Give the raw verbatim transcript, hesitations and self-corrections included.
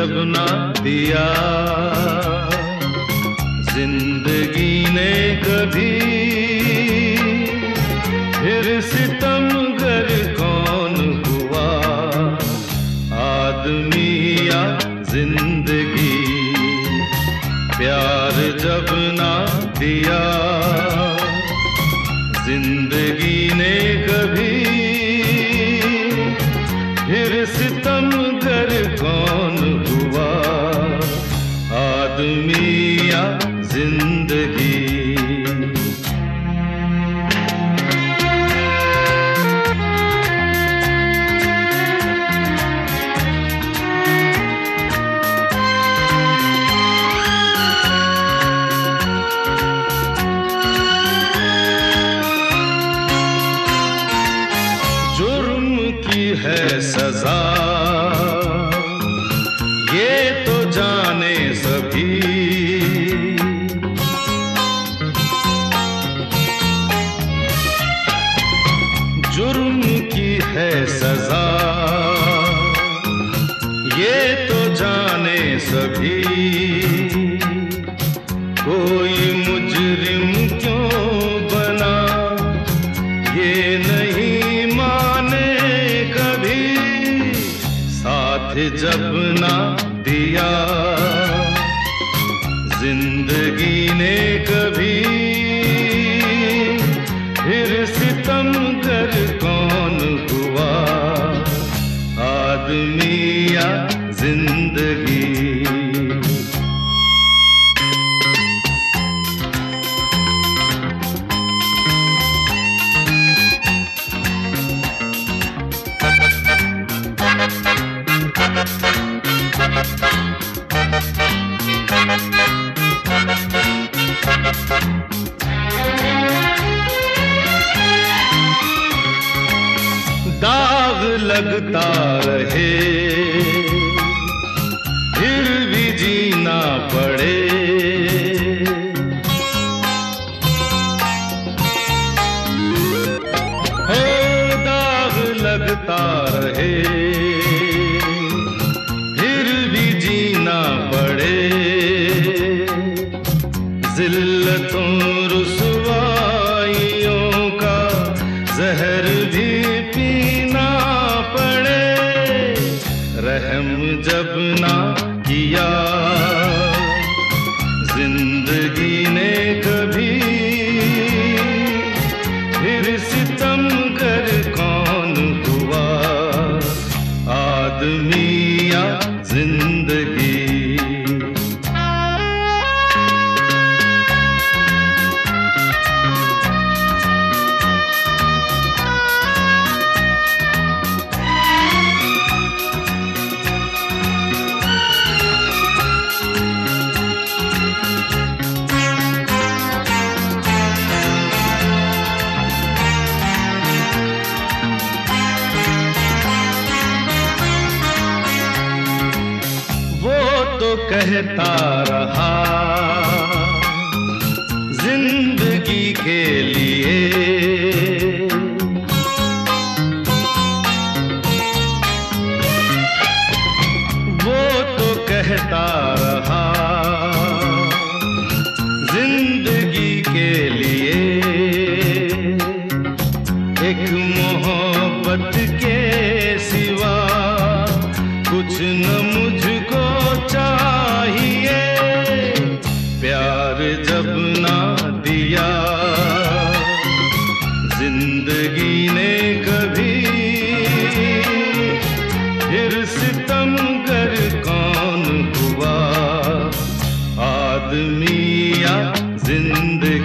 जब ना दिया जिंदगी ने कभी, फिर सितमगर कौन हुआ, आदमी या जिंदगी। प्यार जब ना दिया जिंदगी ने कभी, फिर सितमगर कौन हुआ, आदमी या जिंदगी। जुर्म की है सजा ये तो जाने सभी, जुर्म की है सजा ये तो जाने सभी, कोई मुजरिम क्यों बना ये नहीं माने कभी, साथ जब ना दिया जिंदगी ने कभी, फिर सितमगर कौन हुआ, आदमी या जिंदगी। दाग लगता रहे फिर भी जीना पड़े, हो दाग लगता रहे फिर भी जीना पड़े, जिल्लतों रुसवाइयों का जहर भी पीना पड़े, रहम जब ना किया जिंदगी ने कभी, फिर सितमगर कौन हुआ, आदमी या जिंदगी। तो कहता रहा जिंदगी के लिए, वो तो कहता रहा जिंदगी के लिए, एक मोहब्बत के सिवा कुछ न मुझको चाहिए, प्यार जब ना दिया जिंदगी ने कभी, फिर सितमगर कौन हुआ, आदमी या जिंदगी।